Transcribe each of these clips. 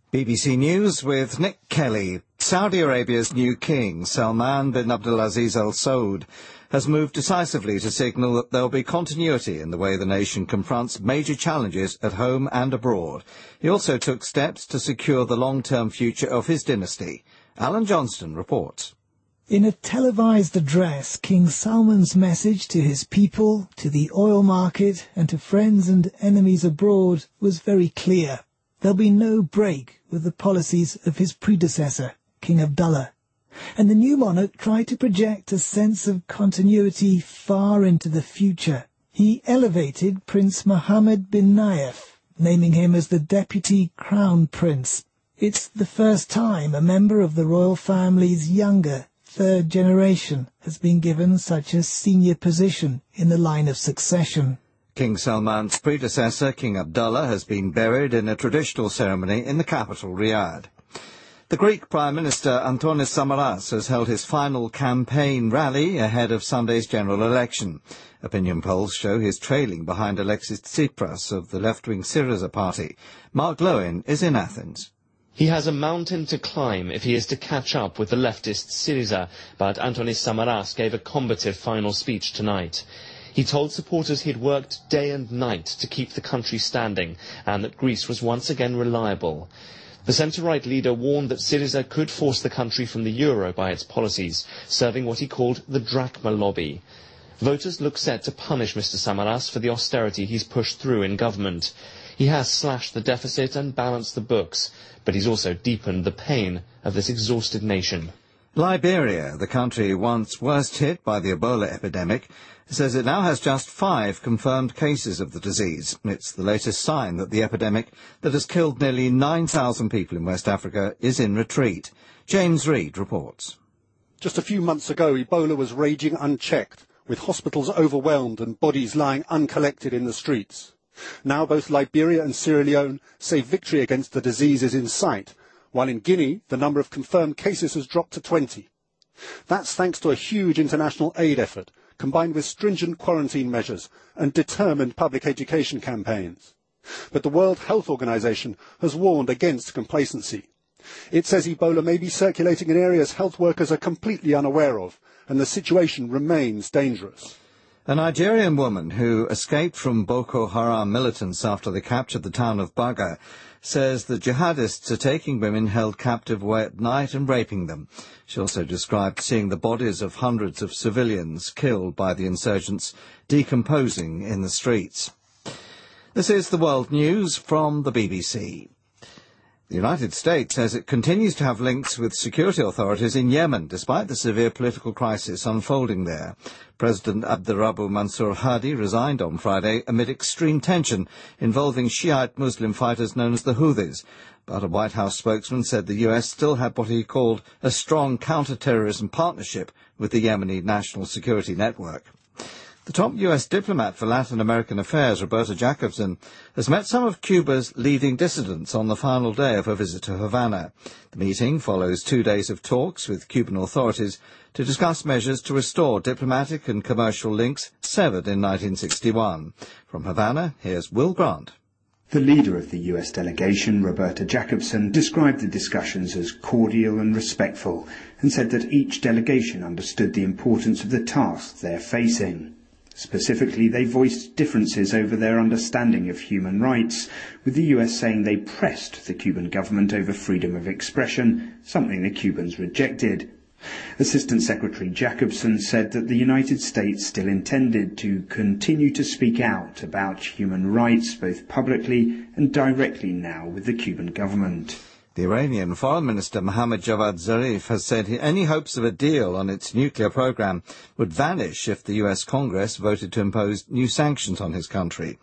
BBC News with Nick Kelly. Saudi Arabia's new king, Salman bin Abdulaziz Al Saud, has moved decisively to signal that there will be continuity in the way the nation confronts major challenges at home and abroad. He also took steps to secure the long-term future of his dynasty. Alan Johnston reports. In a televised address, King Salman's message to his people, to the oil market, and to friends and enemies abroad was very clear. There'll be no break with the policies of his predecessor, King Abdullah. And the new monarch tried to project a sense of continuity far into the future. He elevated Prince Mohammed bin Nayef, naming him as the Deputy Crown Prince. It's the first time a member of the royal family's younger, third generation has been given such a senior position in the line of succession. King Salman's predecessor, King Abdullah, has been buried in a traditional ceremony in the capital, Riyadh. The Greek Prime Minister Antonis Samaras has held his final campaign rally ahead of Sunday's general election. Opinion polls show he's trailing behind Alexis Tsipras of the left-wing Syriza party. Mark Lowen is in Athens. He has a mountain to climb if he is to catch up with the leftist Syriza, but Antonis Samaras gave a combative final speech tonight. He told supporters he'd worked day and night to keep the country standing and that Greece was once again reliable. The centre-right leader warned that Syriza could force the country from the euro by its policies, serving what he called the drachma lobby. Voters look set to punish Mr Samaras for the austerity he's pushed through in government. He has slashed the deficit and balanced the books, but he's also deepened the pain of this exhausted nation. Liberia, the country once worst hit by the Ebola epidemic, says it now has just 5 confirmed cases of the disease. It's the latest sign that the epidemic that has killed nearly 9,000 people in West Africa is in retreat. James Reid reports. Just a few months ago, Ebola was raging unchecked, with hospitals overwhelmed and bodies lying uncollected in the streets. Now both Liberia and Sierra Leone say victory against the disease is in sight, while in Guinea the number of confirmed cases has dropped to 20. That's thanks to a huge international aid effort, combined with stringent quarantine measures and determined public education campaigns. But the World Health Organization has warned against complacency. It says Ebola may be circulating in areas health workers are completely unaware of, and the situation remains dangerous. A Nigerian woman who escaped from Boko Haram militants after they captured the town of Baga says the jihadists are taking women held captive away at night and raping them. She also described seeing the bodies of hundreds of civilians killed by the insurgents decomposing in the streets. This is the World News from the BBC. The United States says it continues to have links with security authorities in Yemen, despite the severe political crisis unfolding there. President Abdurrabbu Mansur Hadi resigned on Friday amid extreme tension involving Shiite Muslim fighters known as the Houthis. But a White House spokesman said the US still had what he called a strong counter-terrorism partnership with the Yemeni National Security Network. The top US diplomat for Latin American affairs, Roberta Jacobson, has met some of Cuba's leading dissidents on the final day of her visit to Havana. The meeting follows 2 days of talks with Cuban authorities to discuss measures to restore diplomatic and commercial links severed in 1961. From Havana, here's Will Grant. The leader of the US delegation, Roberta Jacobson, described the discussions as cordial and respectful and said that each delegation understood the importance of the task they're facing. Specifically, they voiced differences over their understanding of human rights, with the US saying they pressed the Cuban government over freedom of expression, something the Cubans rejected. Assistant Secretary Jacobson said that the United States still intended to continue to speak out about human rights both publicly and directly now with the Cuban government. The Iranian Foreign Minister Mohammad Javad Zarif has said any hopes of a deal on its nuclear program would vanish if the US Congress voted to impose new sanctions on his country.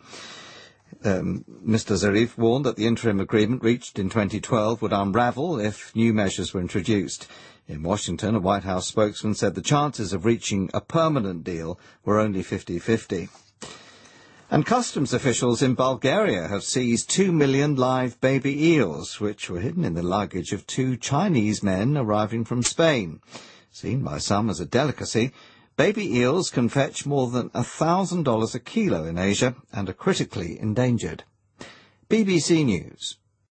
Mr. Zarif warned that the interim agreement reached in 2012 would unravel if new measures were introduced. In Washington, a White House spokesman said the chances of reaching a permanent deal were only 50-50. And customs officials in Bulgaria have seized 2 million live baby eels, which were hidden in the luggage of 2 Chinese men arriving from Spain. Seen by some as a delicacy, baby eels can fetch more than $1,000 a kilo in Asia and are critically endangered. BBC News.